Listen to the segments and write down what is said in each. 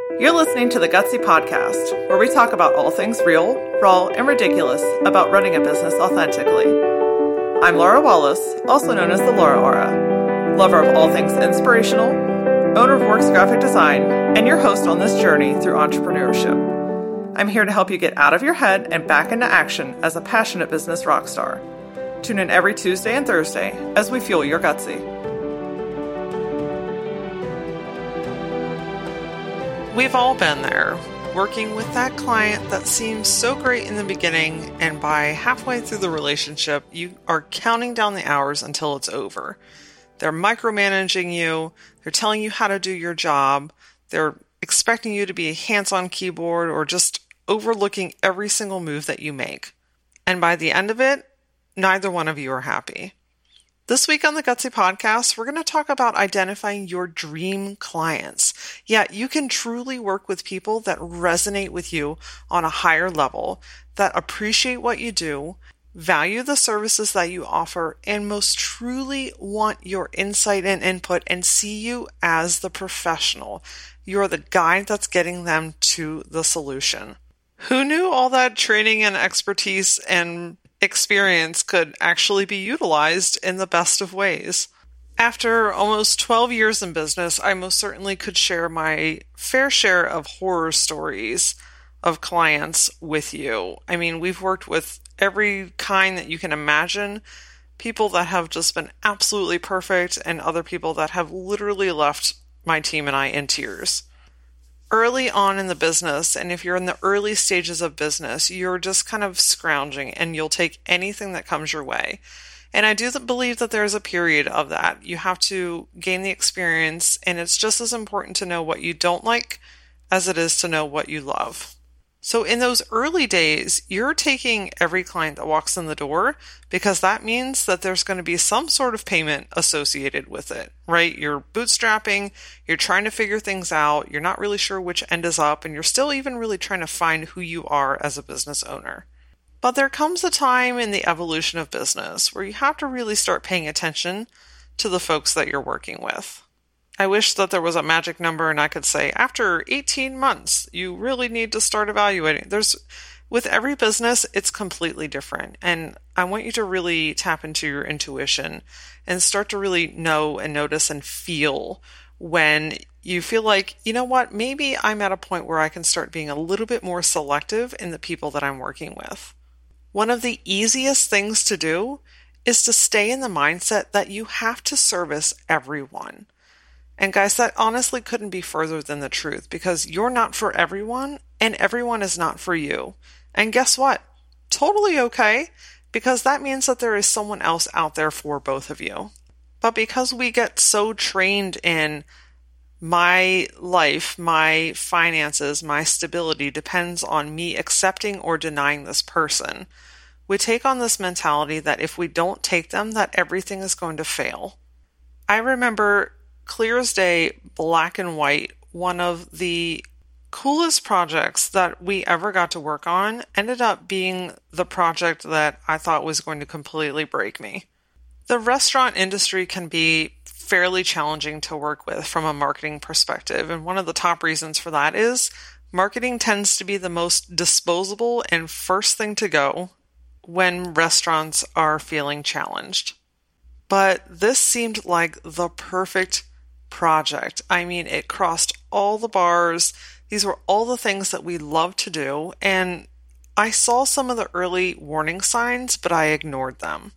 You're listening to the Gutsy Podcast, where we talk about all things real, raw, and ridiculous about running a business authentically. I'm Laura Wallace, also known as the Laura Aura, lover of all things inspirational, owner of Works Graphic Design, and your host on this journey through entrepreneurship. I'm here to help you get out of your head and back into action as a passionate business rock star. Tune in every Tuesday and Thursday as we fuel your Gutsy. We've all been there, working with that client that seems so great in the beginning, and by halfway through the relationship, you are counting down the hours until it's over. They're micromanaging you, they're telling you how to do your job, they're expecting you to be hands-on keyboard or just overlooking every single move that you make. And by the end of it, neither one of you are happy. This week on the Gutsy Podcast, we're going to talk about identifying your dream clients. Yeah, you can truly work with people that resonate with you on a higher level, that appreciate what you do, value the services that you offer, and most truly want your insight and input and see you as the professional. You're the guide that's getting them to the solution. Who knew all that training and expertise and experience could actually be utilized in the best of ways? After almost 12 years in business, I most certainly could share my fair share of horror stories of clients with you. I mean, we've worked with every kind that you can imagine. People that have just been absolutely perfect and other people that have literally left my team and I in tears. Early on in the business, and if you're in the early stages of business, you're just kind of scrounging and you'll take anything that comes your way. And I do believe that there's a period of that. You have to gain the experience, and it's just as important to know what you don't like as it is to know what you love. So in those early days, you're taking every client that walks in the door because that means that there's going to be some sort of payment associated with it, right? You're bootstrapping, you're trying to figure things out, you're not really sure which end is up, and you're still even really trying to find who you are as a business owner. But there comes a time in the evolution of business where you have to really start paying attention to the folks that you're working with. I wish that there was a magic number and I could say, after 18 months, you really need to start evaluating. With every business, it's completely different. And I want you to really tap into your intuition and start to really know and notice and feel when you feel like, you know what, maybe I'm at a point where I can start being a little bit more selective in the people that I'm working with. One of the easiest things to do is to stay in the mindset that you have to service everyone. And guys, that honestly couldn't be further than the truth, because you're not for everyone and everyone is not for you. And guess what? Totally okay, because that means that there is someone else out there for both of you. But because we get so trained in my life, my finances, my stability depends on me accepting or denying this person, we take on this mentality that if we don't take them, that everything is going to fail. I remember clear as day, black and white, one of the coolest projects that we ever got to work on ended up being the project that I thought was going to completely break me. The restaurant industry can be fairly challenging to work with from a marketing perspective, and one of the top reasons for that is marketing tends to be the most disposable and first thing to go when restaurants are feeling challenged. But this seemed like the perfect project. I mean, it crossed all the bars. These were all the things that we love to do. And I saw some of the early warning signs, but I ignored them.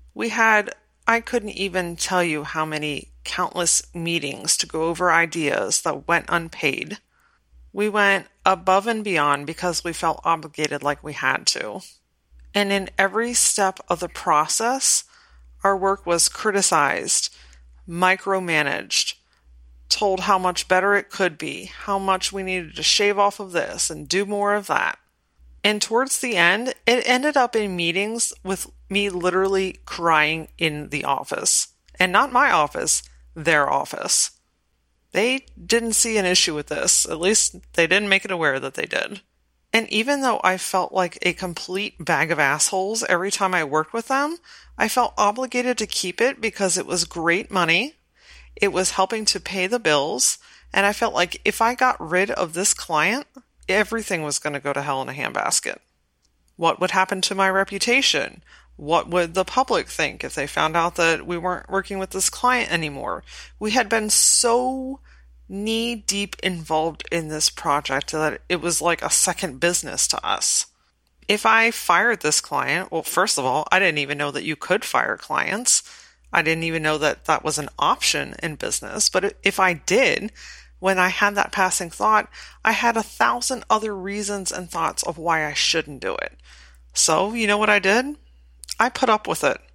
I couldn't even tell you how many countless meetings to go over ideas that went unpaid. We went above and beyond because we felt obligated like we had to. And in every step of the process, our work was criticized, micromanaged, told how much better it could be, how much we needed to shave off of this and do more of that. And towards the end, it ended up in meetings with me literally crying in the office. And not my office, their office. They didn't see an issue with this. At least they didn't make it aware that they did. And even though I felt like a complete bag of assholes every time I worked with them, I felt obligated to keep it because it was great money. It was helping to pay the bills, And I felt like if I got rid of this client, everything was going to go to hell in a handbasket. What would happen to my reputation? What would the public think if they found out that we weren't working with this client anymore? We had been so knee-deep involved in this project that it was like a second business to us. If I fired this client, well, first of all, I didn't even know that you could fire clients. I didn't even know that that was an option in business. But if I did, when I had that passing thought, I had 1,000 other reasons and thoughts of why I shouldn't do it. So, you know what I did? I put up with it.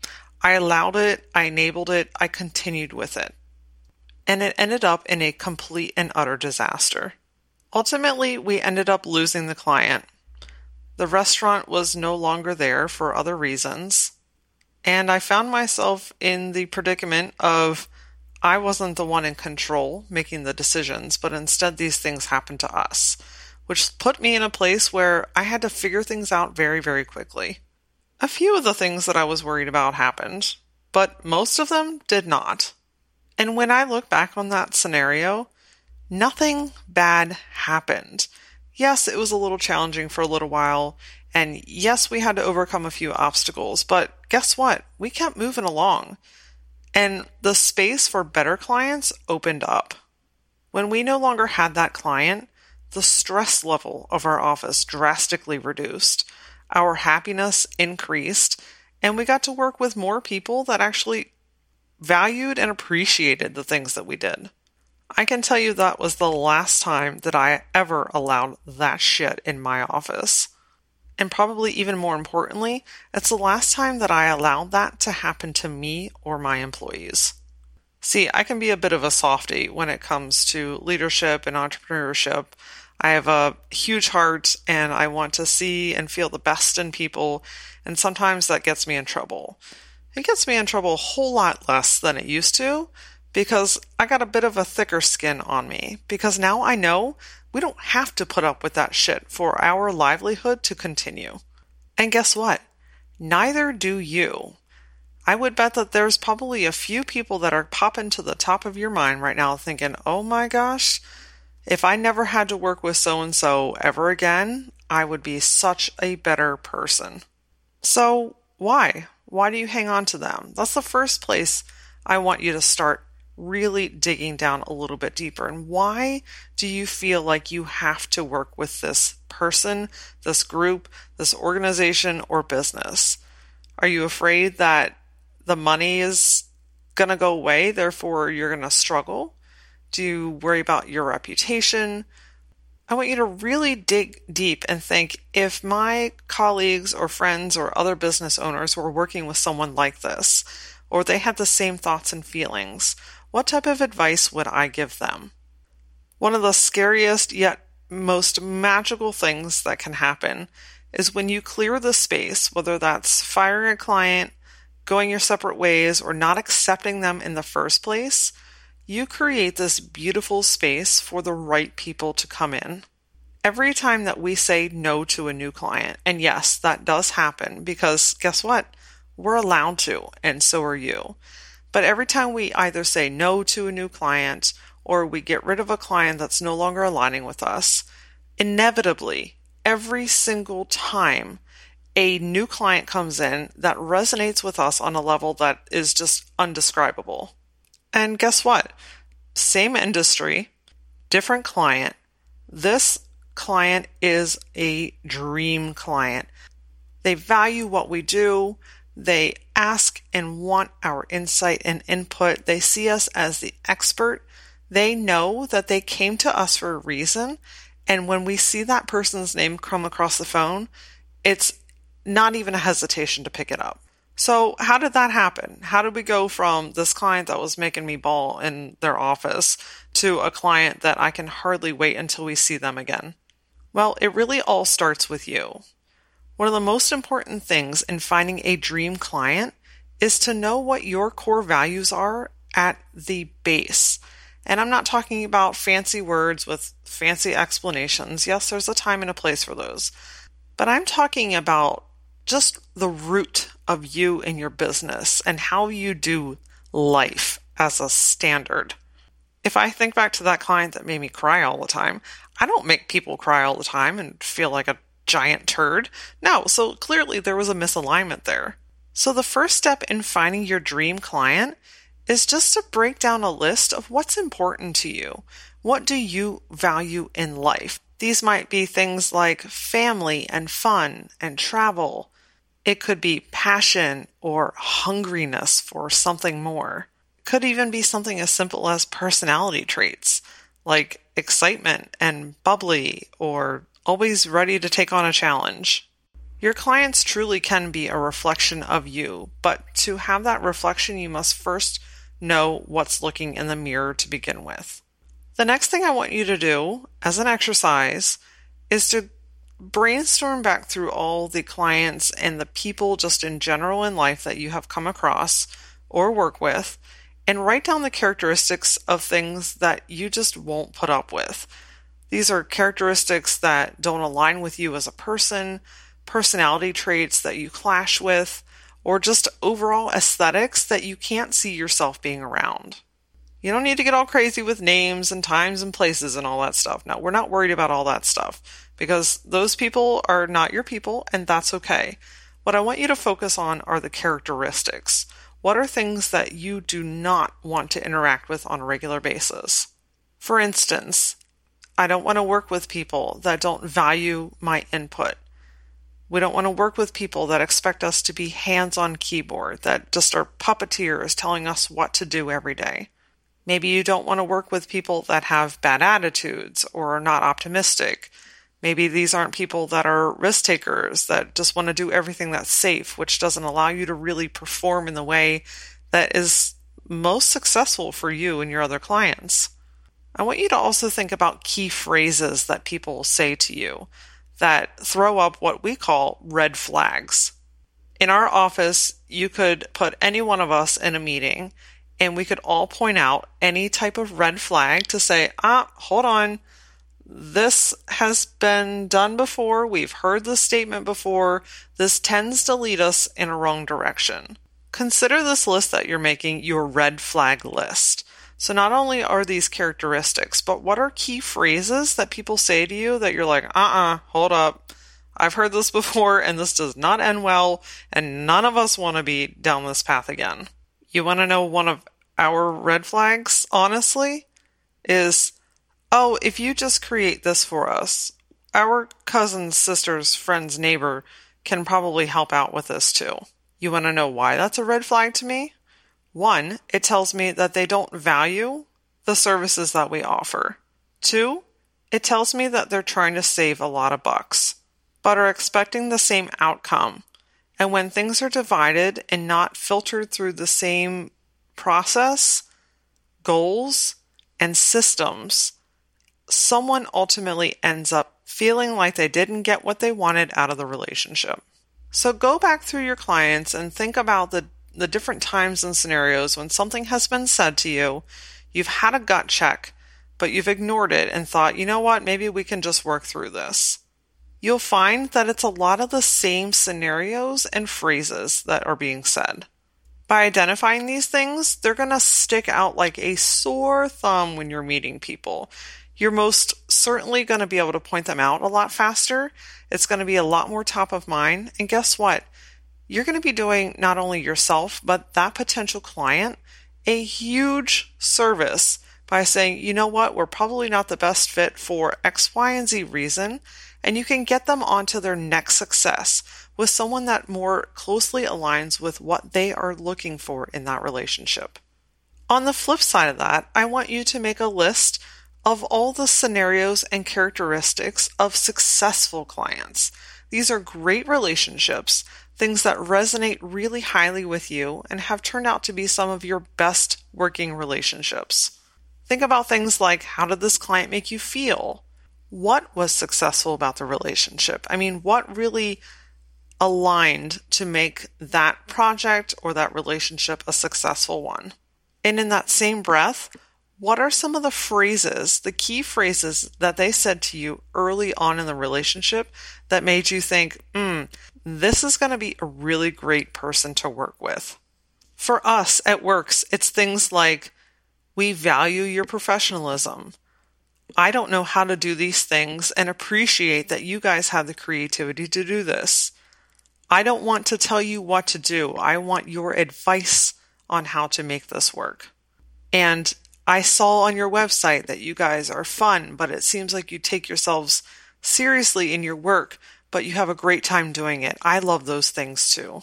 I allowed it, I enabled it, I continued with it. And it ended up in a complete and utter disaster. Ultimately, we ended up losing the client. The restaurant was no longer there for other reasons. And I found myself in the predicament of I wasn't the one in control making the decisions, but instead these things happened to us, which put me in a place where I had to figure things out very, very quickly. A few of the things that I was worried about happened, but most of them did not. And when I look back on that scenario, nothing bad happened. Yes, it was a little challenging for a little while, and yes, we had to overcome a few obstacles, but guess what? We kept moving along. And the space for better clients opened up. When we no longer had that client, the stress level of our office drastically reduced. Our happiness increased, and we got to work with more people that actually valued and appreciated the things that we did. I can tell you that was the last time that I ever allowed that shit in my office. And probably even more importantly, it's the last time that I allowed that to happen to me or my employees. See, I can be a bit of a softie when it comes to leadership and entrepreneurship. I have a huge heart and I want to see and feel the best in people, and sometimes that gets me in trouble. It gets me in trouble a whole lot less than it used to because I got a bit of a thicker skin on me, because now I know we don't have to put up with that shit for our livelihood to continue. And guess what? Neither do you. I would bet that there's probably a few people that are popping to the top of your mind right now thinking, oh my gosh, if I never had to work with so-and-so ever again, I would be such a better person. So why? Why do you hang on to them? That's the first place I want you to start really digging down a little bit deeper. And why do you feel like you have to work with this person, this group, this organization, or business? Are you afraid that the money is going to go away, therefore you're going to struggle? Do you worry about your reputation? I want you to really dig deep and think, if my colleagues or friends or other business owners were working with someone like this, or they had the same thoughts and feelings, what type of advice would I give them? One of the scariest yet most magical things that can happen is when you clear the space, whether that's firing a client, going your separate ways, or not accepting them in the first place, you create this beautiful space for the right people to come in. Every time that we say no to a new client, and yes, that does happen because guess what? We're allowed to, and so are you. But every time we either say no to a new client or we get rid of a client that's no longer aligning with us, inevitably, every single time a new client comes in that resonates with us on a level that is just undescribable. And guess what? Same industry, different client. This client is a dream client. They value what we do. They ask and want our insight and input. They see us as the expert. They know that they came to us for a reason. And when we see that person's name come across the phone, it's not even a hesitation to pick it up. So how did that happen? How did we go from this client that was making me bawl in their office to a client that I can hardly wait until we see them again? Well, it really all starts with you. One of the most important things in finding a dream client is to know what your core values are at the base. And I'm not talking about fancy words with fancy explanations. Yes, there's a time and a place for those. But I'm talking about just the root of you and your business and how you do life as a standard. If I think back to that client that made me cry all the time, I don't make people cry all the time and feel like a giant turd. No, so clearly there was a misalignment there. So the first step in finding your dream client is just to break down a list of what's important to you. What do you value in life? These might be things like family and fun and travel. It could be passion or hungriness for something more. It could even be something as simple as personality traits, like excitement and bubbly or always ready to take on a challenge. Your clients truly can be a reflection of you, but to have that reflection, you must first know what's looking in the mirror to begin with. The next thing I want you to do as an exercise is to brainstorm back through all the clients and the people just in general in life that you have come across or work with, and write down the characteristics of things that you just won't put up with. These are characteristics that don't align with you as a person, personality traits that you clash with, or just overall aesthetics that you can't see yourself being around. You don't need to get all crazy with names and times and places and all that stuff. No, we're not worried about all that stuff because those people are not your people, and that's okay. What I want you to focus on are the characteristics. What are things that you do not want to interact with on a regular basis? For instance, I don't want to work with people that don't value my input. We don't want to work with people that expect us to be hands on keyboard, that just are puppeteers telling us what to do every day. Maybe you don't want to work with people that have bad attitudes or are not optimistic. Maybe these aren't people that are risk takers, that just want to do everything that's safe, which doesn't allow you to really perform in the way that is most successful for you and your other clients. I want you to also think about key phrases that people say to you that throw up what we call red flags. In our office, you could put any one of us in a meeting and we could all point out any type of red flag to say, hold on, this has been done before, we've heard this statement before, this tends to lead us in a wrong direction. Consider this list that you're making your red flag list. So not only are these characteristics, but what are key phrases that people say to you that you're like, hold up, I've heard this before and this does not end well, and none of us want to be down this path again. You want to know one of our red flags, honestly, is, if you just create this for us, our cousin's sister's friend's neighbor can probably help out with this too. You want to know why that's a red flag to me? 1, it tells me that they don't value the services that we offer. 2, it tells me that they're trying to save a lot of bucks, but are expecting the same outcome. And when things are divided and not filtered through the same process, goals, and systems, someone ultimately ends up feeling like they didn't get what they wanted out of the relationship. So go back through your clients and think about the different times and scenarios when something has been said to you, you've had a gut check, but you've ignored it and thought, you know what, maybe we can just work through this. You'll find that it's a lot of the same scenarios and phrases that are being said. By identifying these things, they're going to stick out like a sore thumb when you're meeting people. You're most certainly going to be able to point them out a lot faster. It's going to be a lot more top of mind. And guess what? You're going to be doing not only yourself, but that potential client a huge service by saying, you know what, we're probably not the best fit for X, Y, and Z reason. And you can get them onto their next success with someone that more closely aligns with what they are looking for in that relationship. On the flip side of that, I want you to make a list of all the scenarios and characteristics of successful clients. These are great relationships, things that resonate really highly with you and have turned out to be some of your best working relationships. Think about things like, how did this client make you feel? What was successful about the relationship? I mean, what really aligned to make that project or that relationship a successful one? And in that same breath, what are some of the phrases, the key phrases that they said to you early on in the relationship that made you think, this is going to be a really great person to work with? For us at Works, it's things like, We value your professionalism. I don't know how to do these things and appreciate that you guys have the creativity to do this. I don't want to tell you what to do. I want your advice on how to make this work. And I saw on your website that you guys are fun, but it seems like you take yourselves seriously in your work, but you have a great time doing it. I love those things too.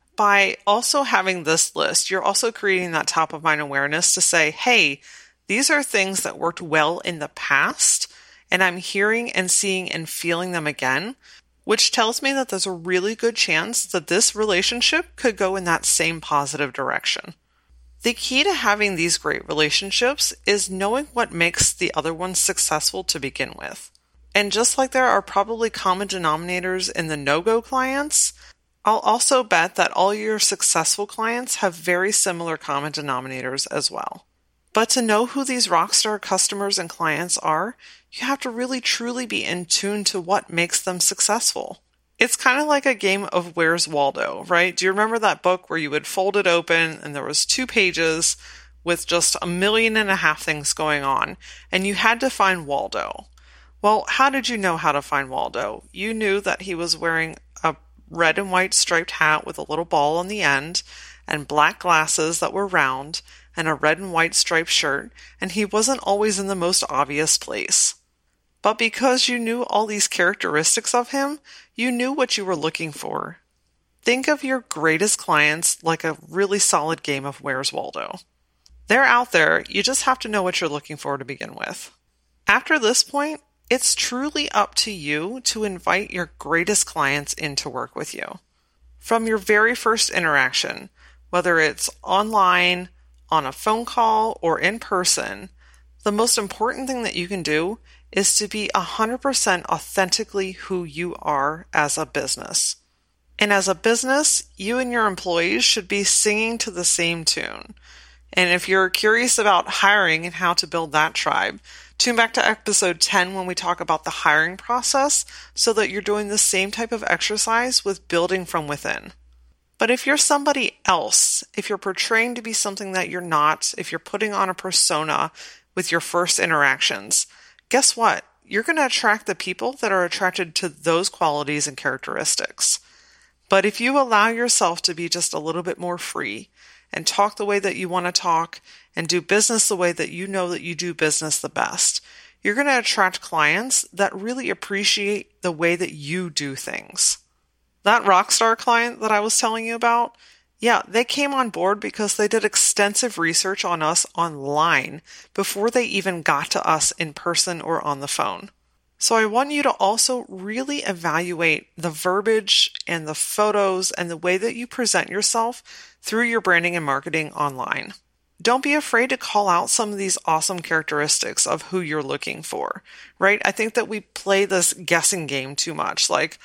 By also having this list, you're also creating that top of mind awareness to say, hey, these are things that worked well in the past, and I'm hearing and seeing and feeling them again, which tells me that there's a really good chance that this relationship could go in that same positive direction. The key to having these great relationships is knowing what makes the other one successful to begin with. And just like there are probably common denominators in the no-go clients, I'll also bet that all your successful clients have very similar common denominators as well. But to know who these rockstar customers and clients are, you have to really truly be in tune to what makes them successful. It's kind of like a game of Where's Waldo, right? Do you remember that book where you would fold it open and there was 2 pages with just 1.5 million things going on, and you had to find Waldo? Well, how did you know how to find Waldo? You knew that he was wearing a red and white striped hat with a little ball on the end and black glasses that were round and a red and white striped shirt, and he wasn't always in the most obvious place. But because you knew all these characteristics of him, you knew what you were looking for. Think of your greatest clients like a really solid game of Where's Waldo. They're out there, you just have to know what you're looking for to begin with. After this point, it's truly up to you to invite your greatest clients in to work with you. From your very first interaction, whether it's online, on a phone call, or in person, the most important thing that you can do is to be 100% authentically who you are as a business. And as a business, you and your employees should be singing to the same tune. And if you're curious about hiring and how to build that tribe, tune back to episode 10 when we talk about the hiring process so that you're doing the same type of exercise with building from within. But if you're somebody else, if you're portraying to be something that you're not, if you're putting on a persona with your first interactions, guess what? You're going to attract the people that are attracted to those qualities and characteristics. But if you allow yourself to be just a little bit more free and talk the way that you want to talk and do business the way that you know that you do business the best, you're going to attract clients that really appreciate the way that you do things. That rockstar client that I was telling you about, yeah, they came on board because they did extensive research on us online before they even got to us in person or on the phone. So I want you to also really evaluate the verbiage and the photos and the way that you present yourself through your branding and marketing online. Don't be afraid to call out some of these awesome characteristics of who you're looking for, right? I think that we play this guessing game too much. Like,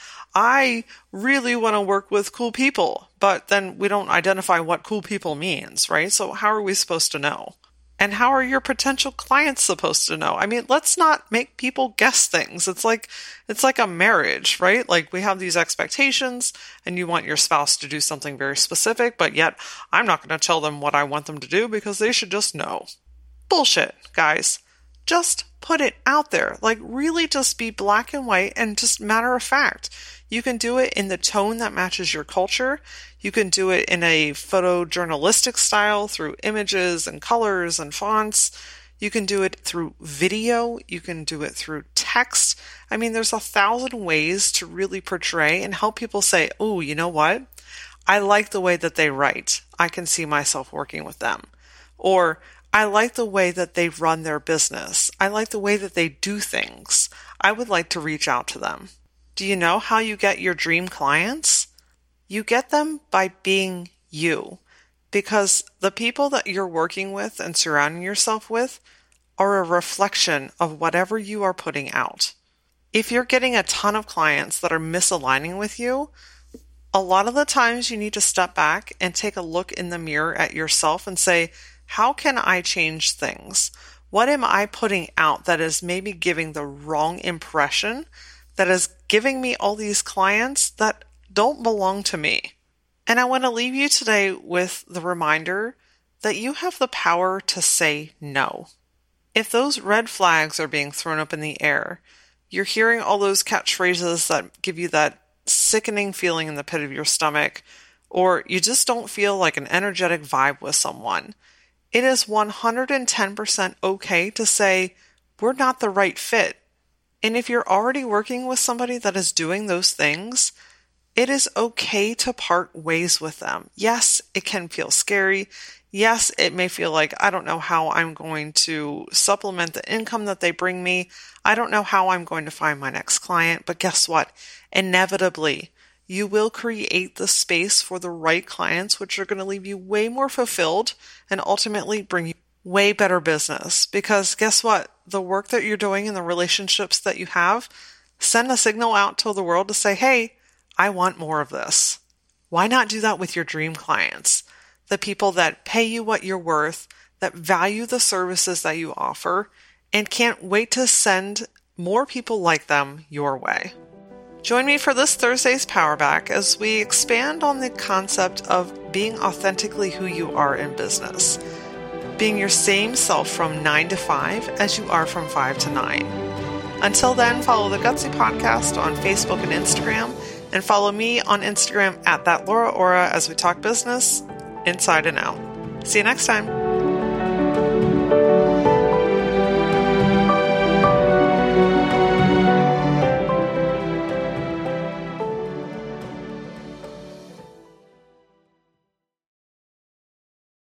I really want to work with cool people, but then we don't identify what cool people means, right? So how are we supposed to know? And how are your potential clients supposed to know? I mean, let's not make people guess things. It's like a marriage, right? Like we have these expectations and you want your spouse to do something very specific, but yet I'm not going to tell them what I want them to do because they should just know. Bullshit, guys. Just put it out there. Like really just be black and white and just matter of fact. You can do it in the tone that matches your culture. You can do it in a photojournalistic style through images and colors and fonts. You can do it through video. You can do it through text. I mean, there's 1,000 ways to really portray and help people say, oh, you know what? I like the way that they write. I can see myself working with them. Or I like the way that they run their business. I like the way that they do things. I would like to reach out to them. Do you know how you get your dream clients? You get them by being you, because the people that you're working with and surrounding yourself with are a reflection of whatever you are putting out. If you're getting a ton of clients that are misaligning with you, a lot of the times you need to step back and take a look in the mirror at yourself and say, how can I change things? What am I putting out that is maybe giving the wrong impression, that is giving me all these clients that don't belong to me? And I want to leave you today with the reminder that you have the power to say no. If those red flags are being thrown up in the air, you're hearing all those catchphrases that give you that sickening feeling in the pit of your stomach, or you just don't feel like an energetic vibe with someone, it is 110% okay to say, we're not the right fit. And if you're already working with somebody that is doing those things, it is okay to part ways with them. Yes, it can feel scary. Yes, it may feel like, I don't know how I'm going to supplement the income that they bring me. I don't know how I'm going to find my next client. But guess what? Inevitably, you will create the space for the right clients, which are going to leave you way more fulfilled and ultimately bring you way better business. Because guess what? The work that you're doing and the relationships that you have send a signal out to the world to say, hey, I want more of this. Why not do that with your dream clients? The people that pay you what you're worth, that value the services that you offer, and can't wait to send more people like them your way. Join me for this Thursday's Power Back as we expand on the concept of being authentically who you are in business. Being your same self from 9 to 5 as you are from 5 to 9. Until then, follow the Gutsy Podcast on Facebook and Instagram, and follow me on Instagram at @ThatLauraOra as we talk business inside and out. See you next time.